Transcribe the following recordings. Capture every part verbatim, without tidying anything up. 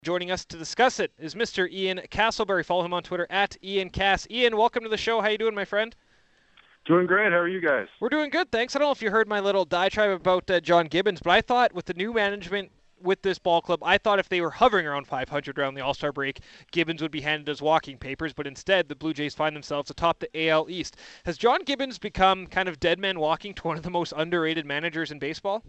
Joining us to discuss it is Mister Ian Castleberry. Follow him on Twitter at Ian Cass. Ian, welcome to the show. How you doing, my friend? Doing great. How are you guys? We're doing good, thanks. I don't know if you heard my little diatribe about uh, John Gibbons, but I thought with the new management with this ball club, I thought if they were hovering around five hundred around the All-Star break, Gibbons would be handed as walking papers, but instead the Blue Jays find themselves atop the A L East. Has John Gibbons become kind of dead man walking to one of the most underrated managers in baseball?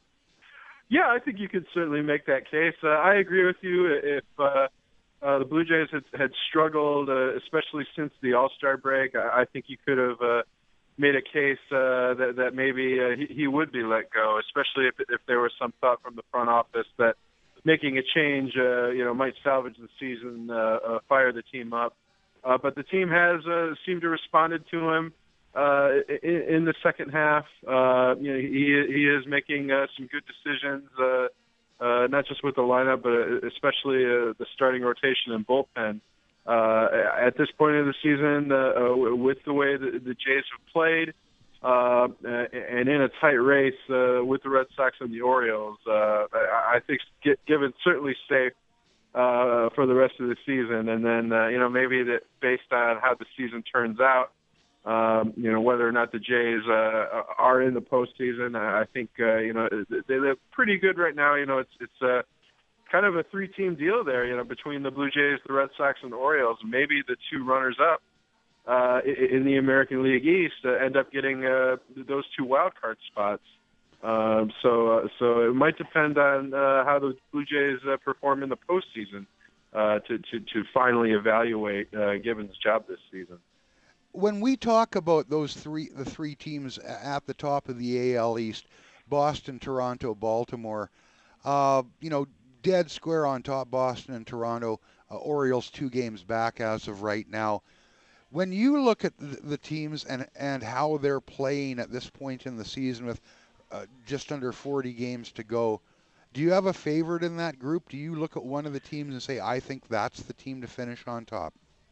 Yeah, I think you could certainly make that case. Uh, I agree with you. If uh, uh, the Blue Jays had, had struggled, uh, especially since the All-Star break, I, I think you could have uh, made a case uh, that, that maybe uh, he, he would be let go, especially if, if there was some thought from the front office that making a change, uh, you know, might salvage the season, uh, uh, fire the team up. Uh, but the team has uh, seemed to responded to him. Uh, in, in the second half, uh, you know, he he is making uh, some good decisions, uh, uh, not just with the lineup, but especially uh, the starting rotation and bullpen. Uh, at this point of the season, uh, uh, with the way the, the Jays have played, uh, and in a tight race uh, with the Red Sox and the Orioles, uh, I think Gibbons certainly safe uh, for the rest of the season. And then, uh, you know, maybe that based on how the season turns out. Um, you know, whether or not the Jays uh, are in the postseason, I think, uh, you know, they look pretty good right now. You know, it's it's uh, kind of a three-team deal there, you know, between the Blue Jays, the Red Sox, and the Orioles. Maybe the two runners-up uh, in the American League East uh, end up getting uh, those two wild card spots. Um, so, uh, so it might depend on uh, how the Blue Jays uh, perform in the postseason uh, to, to, to finally evaluate uh, Gibbons' job this season. When we talk about those three, the three teams at the top of the A L East, Boston, Toronto, Baltimore, uh, you know, dead square on top, Boston and Toronto, uh, Orioles two games back as of right now. When you look at the, the teams and, and how they're playing at this point in the season with uh, just under forty games to go, do you have a favorite in that group? Do you look at one of the teams and say, I think that's the team to finish on top?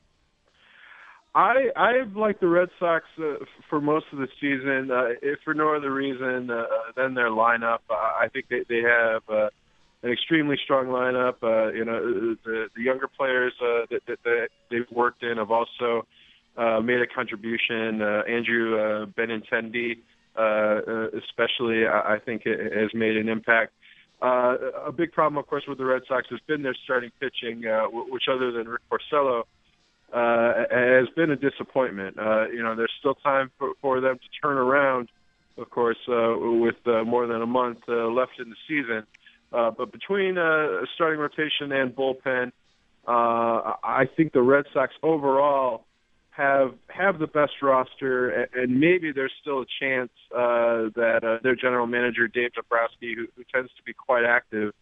I I've liked the Red Sox uh, for most of the season, uh, if for no other reason uh, than their lineup. Uh, I think they they have uh, an extremely strong lineup. Uh, you know, the the younger players uh, that, that that they've worked in have also uh, made a contribution. Uh, Andrew uh, Benintendi, uh, especially, I, I think, it has made an impact. Uh, a big problem, of course, with the Red Sox has been their starting pitching, uh, which, other than Rick Porcello, Uh, has been a disappointment. Uh, you know, there's still time for, for them to turn around, of course, uh, with uh, more than a month uh, left in the season. Uh, but between uh, starting rotation and bullpen, uh, I think the Red Sox overall have have the best roster, and, and maybe there's still a chance uh, that uh, their general manager, Dave Dombrowski, who, who tends to be quite active,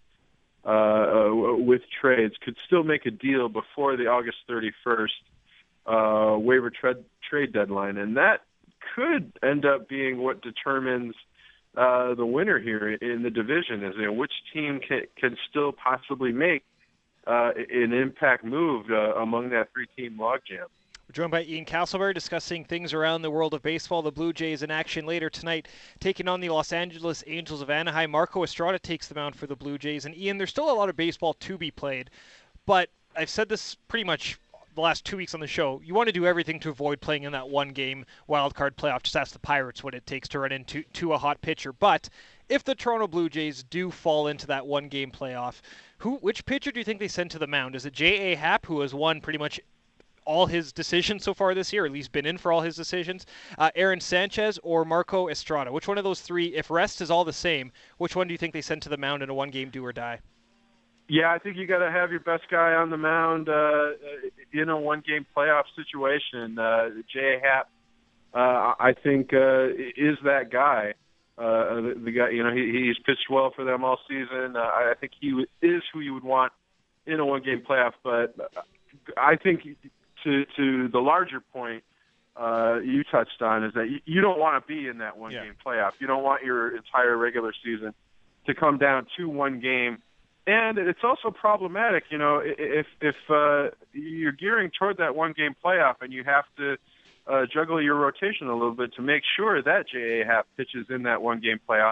Uh, with trades, could still make a deal before the August thirty-first uh, waiver trade trade deadline, and that could end up being what determines uh, the winner here in the division. Is, you know, which team can can still possibly make uh, an impact move uh, among that three-team logjam. We're joined by Ian Castleberry discussing things around the world of baseball. The Blue Jays in action later tonight, taking on the Los Angeles Angels of Anaheim. Marco Estrada takes the mound for the Blue Jays. And Ian, there's still a lot of baseball to be played, but I've said this pretty much the last two weeks on the show. You want to do everything to avoid playing in that one-game wild card playoff. Just ask the Pirates what it takes to run into to a hot pitcher. But if the Toronto Blue Jays do fall into that one-game playoff, who which pitcher do you think they send to the mound? Is it J A. Happ, who has won pretty much all his decisions so far this year, or at least been in for all his decisions, uh, Aaron Sanchez or Marco Estrada? Which one of those three, if rest is all the same, which one do you think they send to the mound in a one-game do or die? Yeah, I think you got to have your best guy on the mound uh, in a one-game playoff situation. Uh, J A. Happ, uh, I think, uh, is that guy. Uh, the, the guy, you know, he, he's pitched well for them all season. Uh, I think he is who you would want in a one-game playoff. But I think, to to the larger point uh, you touched on, is that you, you don't want to be in that one-game yeah. playoff. You don't want your entire regular season to come down to one game. And it's also problematic, you know, if if uh, you're gearing toward that one-game playoff and you have to uh, juggle your rotation a little bit to make sure that J A. Happ pitches in that one-game playoff.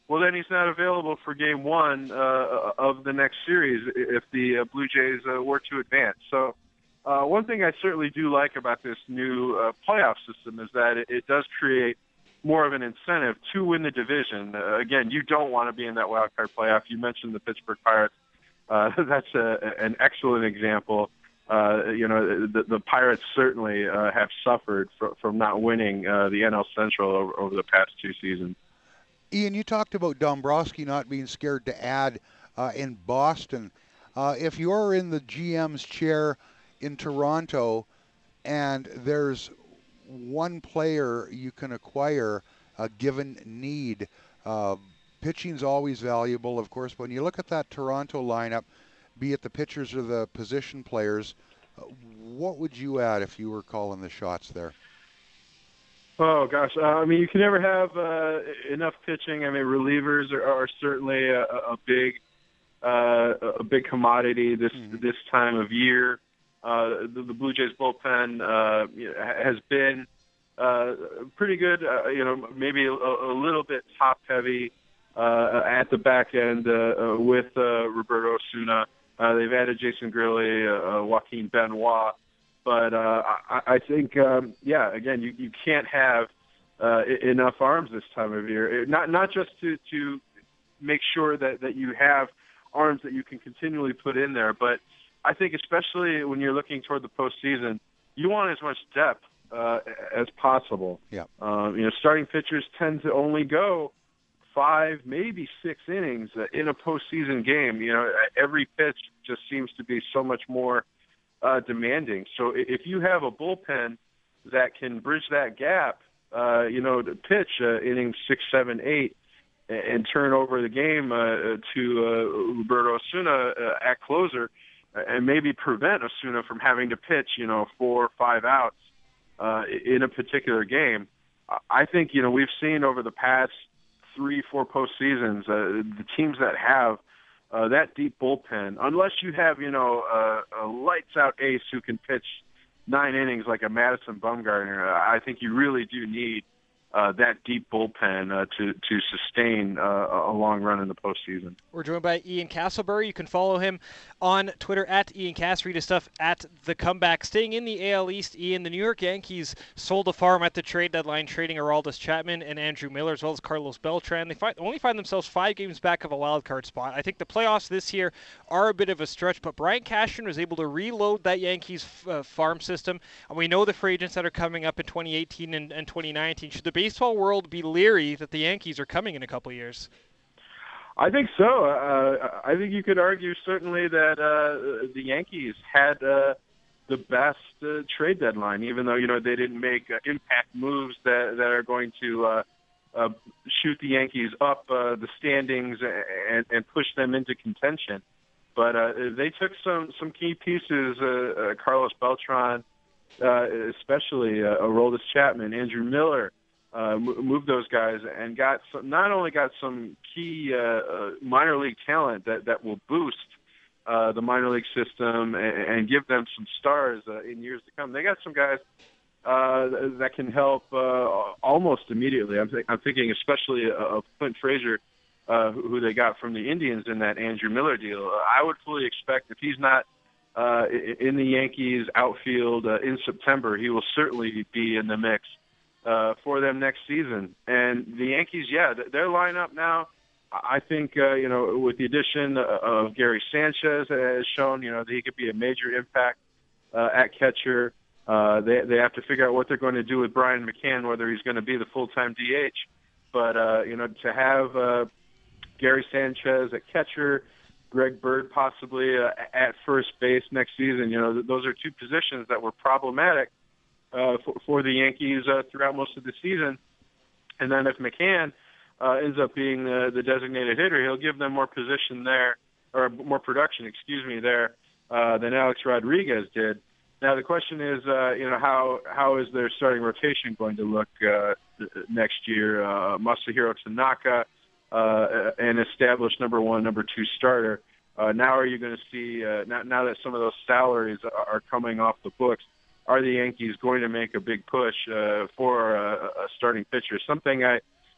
well, then he's not available for game one uh, of the next series if the uh, Blue Jays uh, were to advance. So uh, one thing I certainly do like about this new uh, playoff system is that it, it does create more of an incentive to win the division. Uh, again, you don't want to be in that wild card playoff. You mentioned the Pittsburgh Pirates. Uh, that's a, an excellent example. Uh, you know, the, the Pirates certainly uh, have suffered fr- from not winning uh, the N L Central over, over the past two seasons. Ian, you talked about Dombrowski not being scared to add uh, in Boston. Uh, if you're in the G M's chair in Toronto and there's one player you can acquire a given need, uh, pitching's always valuable, of course. But when you look at that Toronto lineup, be it the pitchers or the position players, uh, what would you add if you were calling the shots there? Oh gosh, uh, I mean, you can never have uh, enough pitching. I mean, relievers are, are certainly a, a big, uh, a big commodity this mm-hmm. this time of year. Uh, the, the Blue Jays bullpen uh, has been uh, pretty good. Uh, you know, maybe a, a little bit top heavy uh, at the back end uh, with uh, Roberto Osuna. Uh, they've added Jason Grilli, uh, Joaquin Benoit. But uh, I, I think, um, yeah, again, you, you can't have uh, enough arms this time of year. Not not just to, to make sure that, that you have arms that you can continually put in there, but I think especially when you're looking toward the postseason, you want as much depth uh, as possible. Yeah. Um, you know, starting pitchers tend to only go five, maybe six innings uh, in a postseason game. You know, every pitch just seems to be so much more Uh, demanding. So if you have a bullpen that can bridge that gap, uh, you know, to pitch uh, innings six, seven, eight, and, and turn over the game uh, to uh, Roberto Osuna uh, at closer, and maybe prevent Osuna from having to pitch, you know, four or five outs uh, in a particular game. I think, you know, we've seen over the past three, four postseasons, uh, the teams that have Uh, that deep bullpen, unless you have, you know, uh, a lights-out ace who can pitch nine innings like a Madison Bumgarner, uh, I think you really do need uh, that deep bullpen uh, to to sustain uh, a long run in the postseason. We're joined by Ian Castleberry. You can follow him on Twitter at Ian Cast. Read his stuff at The Comeback. Staying in the A L East, Ian, the New York Yankees sold a farm at the trade deadline, trading Aroldis Chapman and Andrew Miller, as well as Carlos Beltran. They find, only find themselves five games back of a wild card spot. I think the playoffs this year are a bit of a stretch, but Brian Cashman was able to reload that Yankees uh, farm system, and we know the free agents that are coming up in twenty eighteen and, and twenty nineteen. Should the baseball world be leery that the Yankees are coming in a couple years? I think so. Uh, I think you could argue certainly that uh, the Yankees had uh, the best uh, trade deadline, even though, you know, they didn't make uh, impact moves that, that are going to uh, uh, shoot the Yankees up uh, the standings and, and push them into contention. But uh, they took some, some key pieces, uh, uh, Carlos Beltran, uh, especially uh, Aroldis Chapman, Andrew Miller, Uh, move those guys and got some, not only got some key uh, uh, minor league talent that, that will boost uh, the minor league system and, and give them some stars uh, in years to come. They got some guys uh, that can help uh, almost immediately. I'm, th- I'm thinking especially of Clint Frazier, uh, who, who they got from the Indians in that Andrew Miller deal. I would fully expect if he's not uh, in the Yankees outfield uh, in September, he will certainly be in the mix Uh, for them next season. And the Yankees, yeah, their lineup now, I think, uh, you know, with the addition of Gary Sanchez has shown, you know, that he could be a major impact uh, at catcher. Uh, they they have to figure out what they're going to do with Brian McCann, whether he's going to be the full-time D H. But, uh, you know, to have uh, Gary Sanchez at catcher, Greg Bird possibly uh, at first base next season, you know, those are two positions that were problematic Uh, for, for the Yankees uh, throughout most of the season. And then if McCann uh, ends up being the, the designated hitter, he'll give them more position there, or more production, excuse me, there uh, than Alex Rodriguez did. Now the question is, uh, you know, how how is their starting rotation going to look uh, next year? Uh, Masahiro Tanaka, uh, an established number one, number two starter. Uh, now are you going to see, uh, now, now that some of those salaries are coming off the books, are the Yankees going to make a big push uh, for a, a starting pitcher? Something I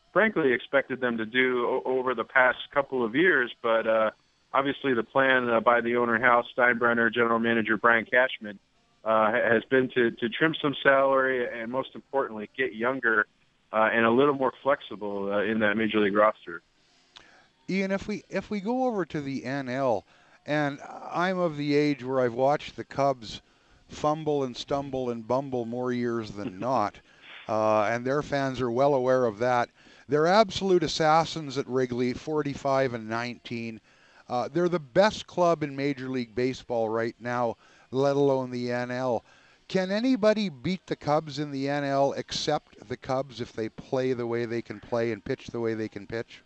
frankly expected them to do o- over the past couple of years. But uh, obviously the plan uh, by the owner, Hal Steinbrenner, general manager Brian Cashman, uh, has been to, to trim some salary and, most importantly, get younger uh, and a little more flexible uh, in that Major League roster. Ian, if we if we go over to the N L, and I'm of the age where I've watched the Cubs fumble and stumble and bumble more years than not, uh, and their fans are well aware of that. They're absolute assassins at Wrigley, forty-five and nineteen. Uh, they're the best club in Major League Baseball right now, let alone the N L. Can anybody beat the Cubs in the N L except the Cubs if they play the way they can play and pitch the way they can pitch?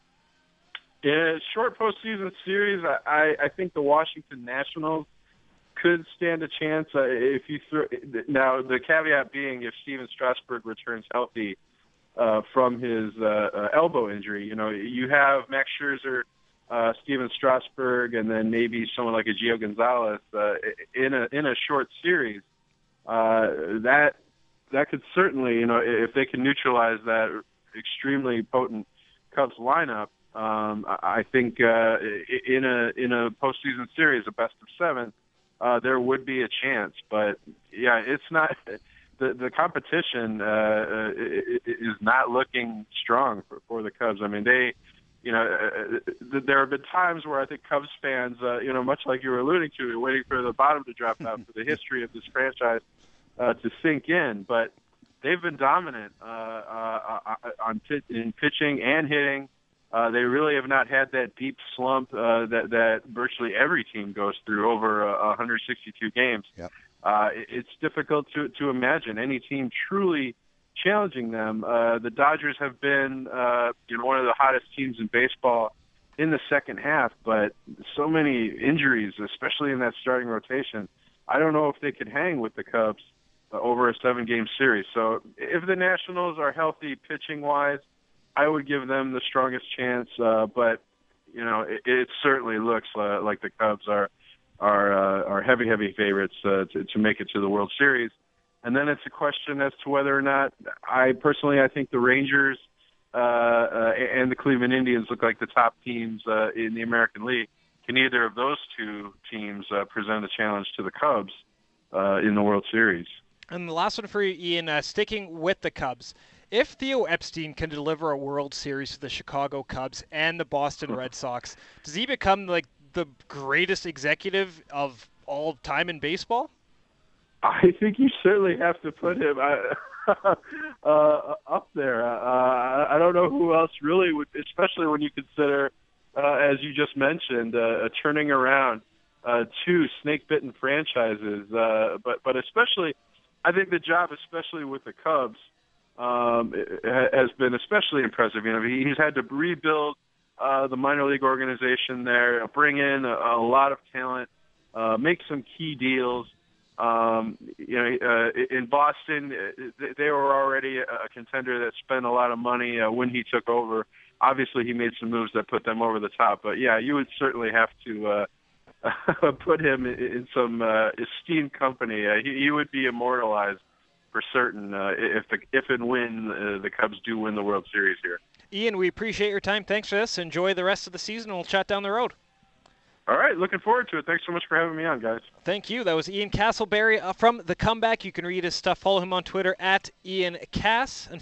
In a short postseason series, I, I think the Washington Nationals could stand a chance. Uh, if you throw, now, the caveat being if Steven Strasburg returns healthy uh, from his uh, uh, elbow injury. You know, you have Max Scherzer, uh, Steven Strasburg, and then maybe someone like a Gio Gonzalez uh, in a in a short series. Uh, that that could certainly, you know, if they can neutralize that extremely potent Cubs lineup. Um, I think uh, in a in a postseason series, a best of seven, uh, there would be a chance. But yeah, it's not the the competition uh, is not looking strong for, for the Cubs. I mean, they, you know, uh, there have been times where I think Cubs fans, uh, you know, much like you were alluding to, are waiting for the bottom to drop out for the history of this franchise uh, to sink in. But they've been dominant uh, uh, on pit, in pitching and hitting. Uh, they really have not had that deep slump uh, that, that virtually every team goes through over uh, one hundred sixty-two games. Yep. Uh, it's difficult to, to imagine any team truly challenging them. Uh, the Dodgers have been uh, you know, one of the hottest teams in baseball in the second half, but so many injuries, especially in that starting rotation. I don't know if they could hang with the Cubs uh, over a seven-game series. So if the Nationals are healthy pitching-wise, I would give them the strongest chance, uh, but you know it, it certainly looks uh, like the Cubs are are uh, are heavy, heavy favorites uh, to, to make it to the World Series. And then it's a question as to whether or not I personally I think the Rangers uh, uh, and the Cleveland Indians look like the top teams uh, in the American League. Can either of those two teams uh, present a challenge to the Cubs uh, in the World Series? And the last one for you, Ian, uh, sticking with the Cubs. If Theo Epstein can deliver a World Series to the Chicago Cubs and the Boston Red Sox, does he become like the greatest executive of all time in baseball? I think you certainly have to put him uh, uh, up there. Uh, I don't know who else really would, especially when you consider, uh, as you just mentioned, uh, turning around uh, two snake-bitten franchises. Uh, but but especially, I think the job, especially with the Cubs, um, has been especially impressive. You know, he's had to rebuild uh, the minor league organization there, bring in a, a lot of talent, uh, make some key deals. Um, you know, uh, in Boston, they were already a contender that spent a lot of money uh, when he took over. Obviously, he made some moves that put them over the top. But yeah, you would certainly have to uh, put him in some uh, esteemed company. Uh, he, he would be immortalized for certain uh, if the, if and when uh, the Cubs do win the World Series here. Ian, we appreciate your time. Thanks for this. Enjoy the rest of the season. We'll chat down the road. All right, looking forward to it. Thanks so much for having me on, guys. Thank you. That was Ian Castleberry uh, from The Comeback. You can read his stuff. Follow him on Twitter at Ian Cass. And